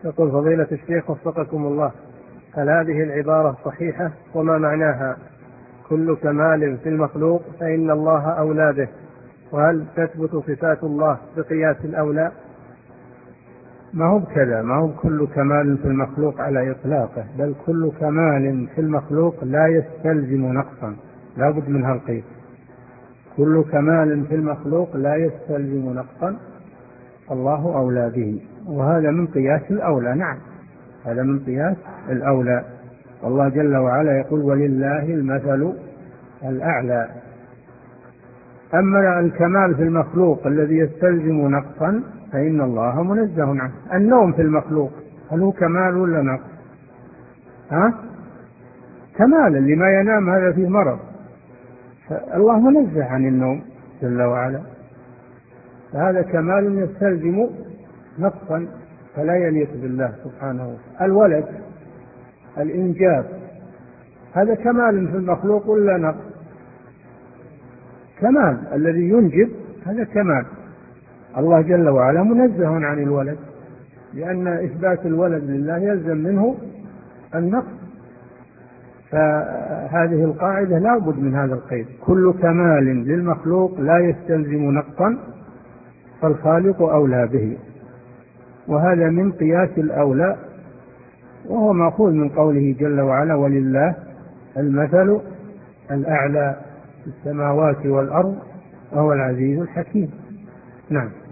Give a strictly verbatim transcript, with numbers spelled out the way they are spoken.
يقول فضيلة الشيخ وفقكم الله، هل هذه العبارة صحيحة؟ وما معناها؟ كل كمال في المخلوق فإن الله أولى به. وهل تثبت صفات الله بقياس الأولى؟ ما هو بكذا، ما هو كل كمال في المخلوق على إطلاقه، بل كل كمال في المخلوق لا يستلزم نقصا، لا بد من هالقيد. كل كمال في المخلوق لا يستلزم نقصا، الله أولى به، وهذا من قياس الأولى. نعم، هذا من قياس الأولى. الله جل وعلا يقول ولله المثل الأعلى. أما الكمال في المخلوق الذي يستلزم نقصا فإن الله منزه عنه. النوم في المخلوق هل هو كمال ولا نقص؟ ها؟ كمال، اللي ما ينام هذا فيه مرض، الله منزه عن النوم جل وعلا، فهذا كمال يستلزم نقصا فلا يليق بالله سبحانه وتعالى. الولد، الإنجاب، هذا كمال في المخلوق ولا نقص؟ كمال، الذي ينجب هذا كمال. الله جل وعلا منزه عن الولد، لأن إثبات الولد لله يلزم منه النقص، فهذه القاعدة لا بد من هذا القيد. كل كمال للمخلوق لا يستلزم نقصا فالخالق أولى به، وهذا من قياس الأولى، وهو مأخوذ من قوله جل وعلا ولله المثل الأعلى في السماوات والأرض وهو العزيز الحكيم. نعم.